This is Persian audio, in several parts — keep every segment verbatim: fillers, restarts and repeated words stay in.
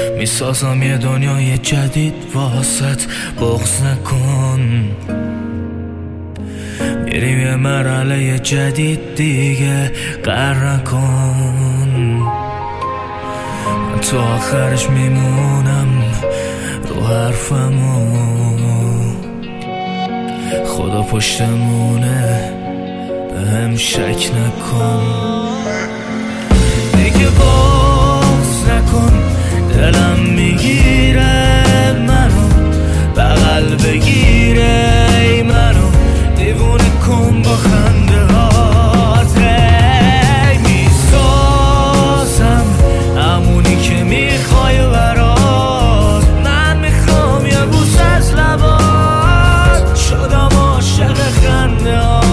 میسازم یه دنیای جدید واسط، بغض نکن. میریم یه مرحله جدید دیگه، قهر نکن. من تو آخرش میمونم رو حرفمو، خدا پشتمونه به هم شک نکن. دیگه بغض نکن، دلم میگیره منو، بغل بگیره ای منو، دیوونه کن با خنده هات. هی میسازم همونی که میخوای برات، من میخوام یه بوس از لبات، شدم عاشق خنده هات.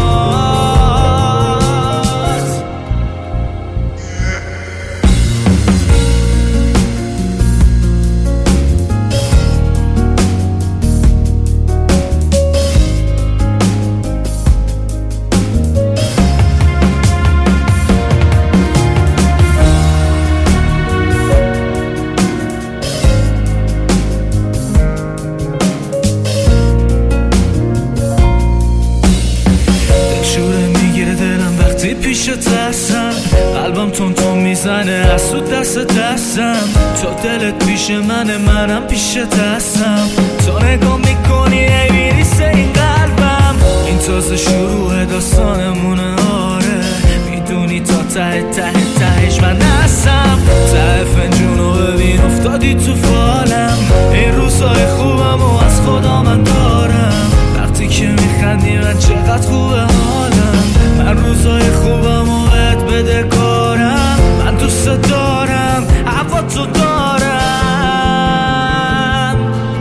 پیشت هستم، قلبم تون تون میزنه از تو دست دستم. تو دلت پیش منه، منم پیشت هستم. تو نگاه میکنی ای میریسه این قلبم. این تازه شروع داستانمونه، آره میدونی تا ته ته تهش من هستم. ته فنجونو ببین افتادی تو فالم. این روزای خوبم و از خدا من دارم، وقتی که میخندی من چقدر خوبه حالم. من روزای خوبم و بهت بده کارم، من دوست دارم هوا تو دارم.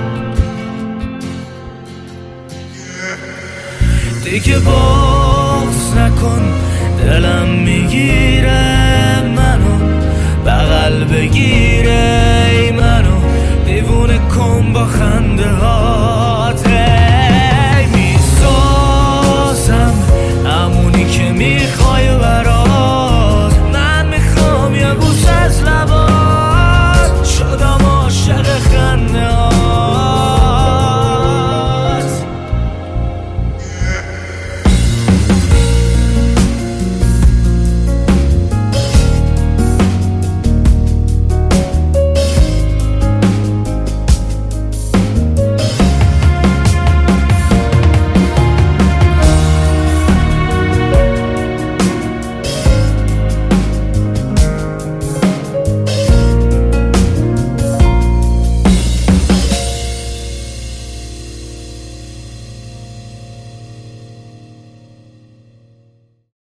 دیگه بغض نکن، دلم میگیره منو، بغل بگیر